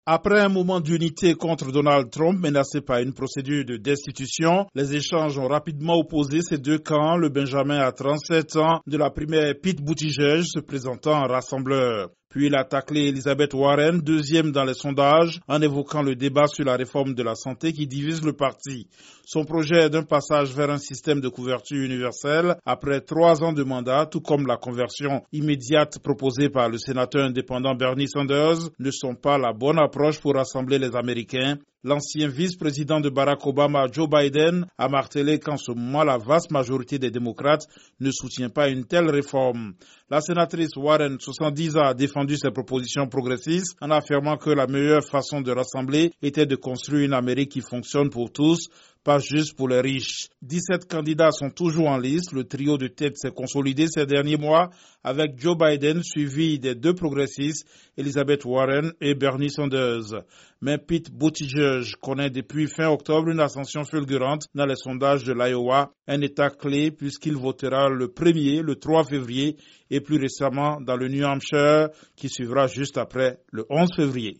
Après un moment d'unité contre Donald Trump menacé par une procédure de destitution, les échanges ont rapidement opposé ces deux camps. Le Benjamin a 37 ans, de la primaire Pete Buttigieg se présentant en rassembleur. Puis il a taclé Elizabeth Warren, deuxième dans les sondages, en évoquant le débat sur la réforme de la santé qui divise le parti. Son projet d'un passage vers un système de couverture universelle après 3 ans de mandat, tout comme la conversion immédiate proposée par le sénateur indépendant Bernie Sanders, ne sont pas la bonne approche pour rassembler les Américains. L'ancien vice-président de Barack Obama, Joe Biden, a martelé qu'en ce moment, la vaste majorité des démocrates ne soutient pas une telle réforme. La sénatrice Warren, 70 ans, a défendu ses propositions progressistes en affirmant que la meilleure façon de rassembler était de construire une Amérique qui fonctionne pour tous, pas juste pour les riches. 17 candidats sont toujours en liste. Le trio de tête s'est consolidé ces derniers mois avec Joe Biden suivi des deux progressistes, Elizabeth Warren et Bernie Sanders. Mais Pete Buttigieg connaît depuis fin octobre une ascension fulgurante dans les sondages de l'Iowa, un état clé puisqu'il votera le 1er, le 3 février et plus récemment dans le New Hampshire qui suivra juste après le 11 février.